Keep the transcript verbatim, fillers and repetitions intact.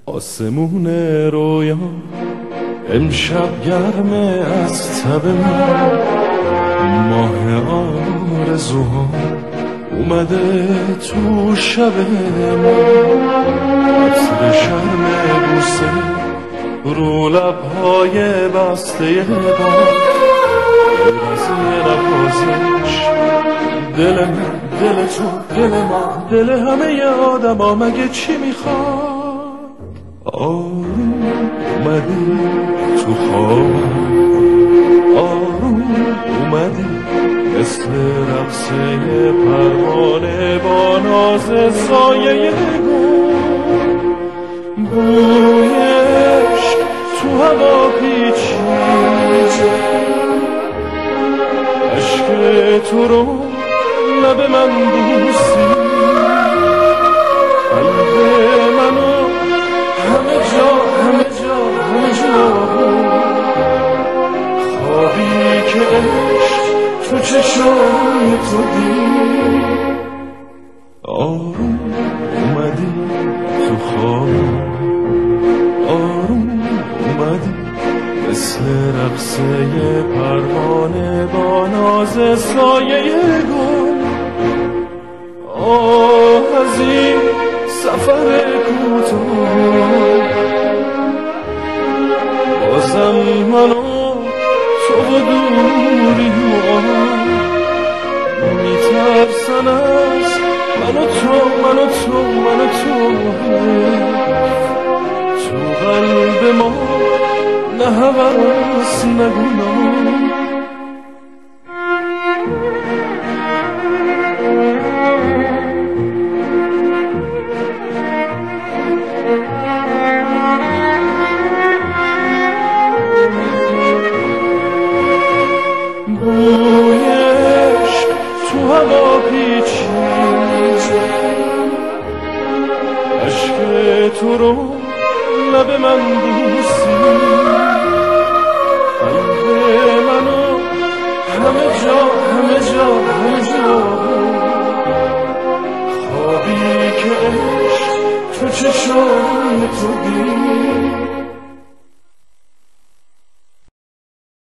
آسمون رویا امشب گرمه از تب من، ماه آرزوها اومده تو شب من، عطر شرم بوسه رو لبهای بسته باد، غیر از یه نوازش دل من، دل تو، دل ما، دل همه آدم ها مگه چی میخواد؟ آروم اومدی تو خوابم، آروم اومدی مثل رقصه پروانه با ناز سایه گل، بویش تو هوا پیچید، عشق تو رو لب من بوسی، قلب منو همه جا همه جا همه جا خوابی که عشق تو چشم تو دید. آروم اومدی تو خوابم، آروم اومدی مثل رقصه پروانه با ناز سایه گل. آه از این سفر کوتاه بازم منو تو و دوری و میترسن از من و تو، من و تو، من و تو، تو قلب ما نه هوس نه گناه. بویش تو هوا پیچید، عشق تو رو لب من بوسی، قلب منو همه جا همه جا همه جا خوابی که عشق تو چشم تو دید.